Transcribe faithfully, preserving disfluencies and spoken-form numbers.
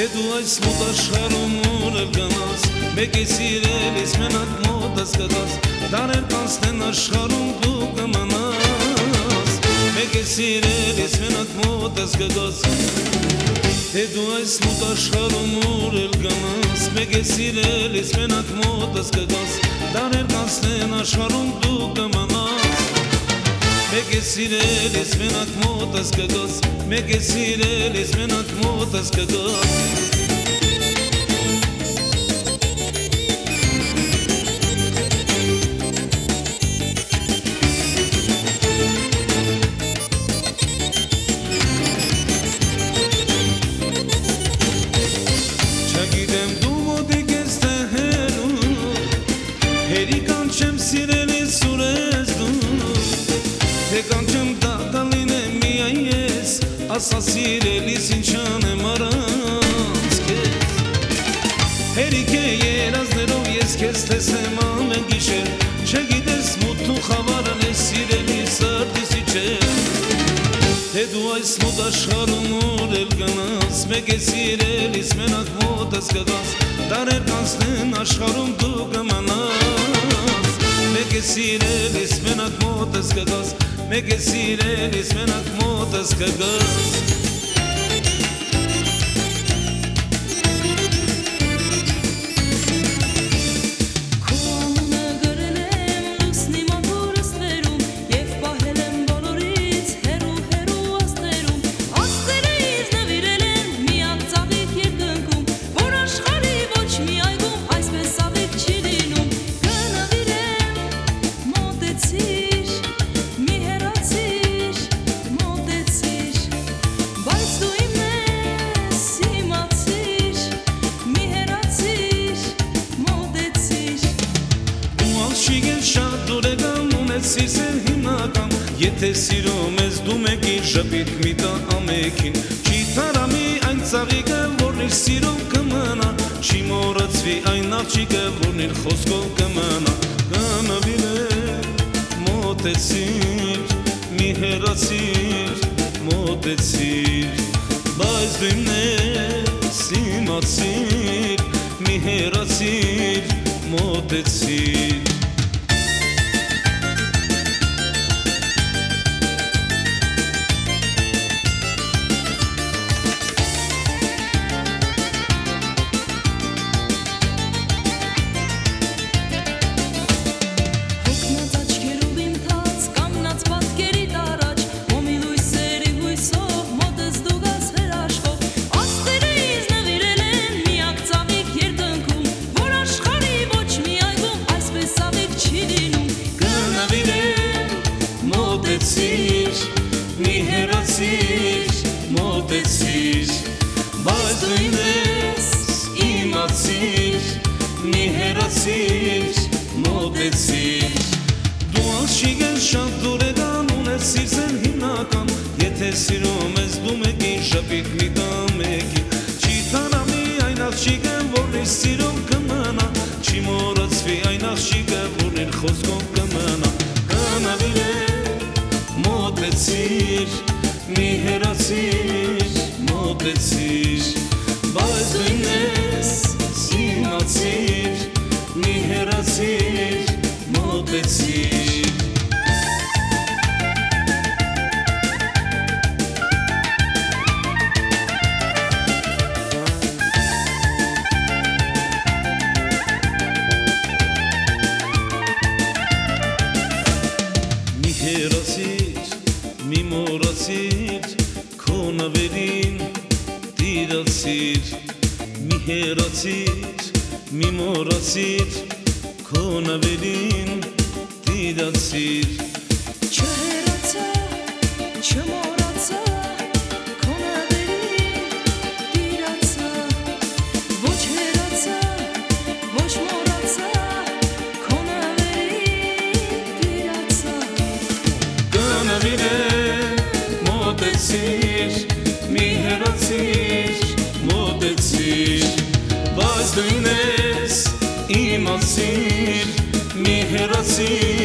դու այս մոտ աշխարհում ուր գնաս, մեկ է սիրելիս մենակ մոտս կգաս, դարեր կանցնեն աշխարհում դու կմնաս, մեկ է սիրելիս մենակ մոտս կգաս, թե դու այս մոտ աշխարհում ուր գնաս, մեկ է սիրելիս մենակ մոտս կգաս, դարեր կանցնեն աշխարհում դու կմնաս, մեկ է սիրելիս մենակ մոտս կգաս, մեկ է սիրելիս մենակ մոտս կգաս Չգիտեմ դու մոտիկ ես թե հերու, հերիկան չեմ սիրելիս ուր ես դու, թե կանչեմ դատալինեմ միայն ես, ասա սիրելիս ինչ անեմ առանց քեզ, հերիք է երազներով ես քեզ տեսեմ ամեն գիշեր, չգիտես մութ ու խավարն ես սիրելիս սրտիս իջեր, թե դու այս մոտ աշխարհում ուր էլ գնաս, մեկ է սիրելիս մենակ մոտս կգաս, դարեր կանցնեն աշխարհում դու կմնաս, մեկ է սիրելիս մենակ մոտս կգաս, մեկ է սիրելիս մենակ մոտս կգաս Սիրսել հիմնական, եթե սիրում ես դու մեկին, ժպիտ մի տա ամեքին, չի թարամի այն ծաղիկը, որն իր սիրով կմնա, չի մոռացվի այն աղջիկը, որն իր խոսքով կմնա, կանավիրել, մոտեցիր, մի հեռացիր, մոտեցիր, բայց դու իմն ես, իմացիր, մի հեռացիր, մոտեցիր մի հեռացիր, մոտեցիր, բայց դու իմն ես, իմացիր, մի հեռացիր, մոտեցիր, դու աղջիկ ես շատ դուրեկան, ունես սիրսել հիմնական, եթե սիրում ես դու մեկին, ժպիտ մի տա մեկին, չի թարամի այն աղջիկը, որն իր սիրով կմնա, չի մոռացվի այն աղջիկը, որն իր խոսքով կմնա, կանավիրել Մոտեցիր, մի հեռացիր, մոտեցիր, բայց դու իմն ես, իմացիր, մի հեռացիր, մոտեցիր Մի հեռացիր մի մոռացիր, քո նավերին տիրացիր, մի հեռացիր, մի մոռացիր, քո նավերին տիրացիր Չհեռացա, չմոռացա, քո նավերին տիրացա, ոչ հեռացա, ոչ մոռացա, քո նավերին տիրացա Կանավիրել, մոտեցիր, մի հեռացիր, մոտեցիր, բայց դու իմն ես, իմացիր, մի հեռացիր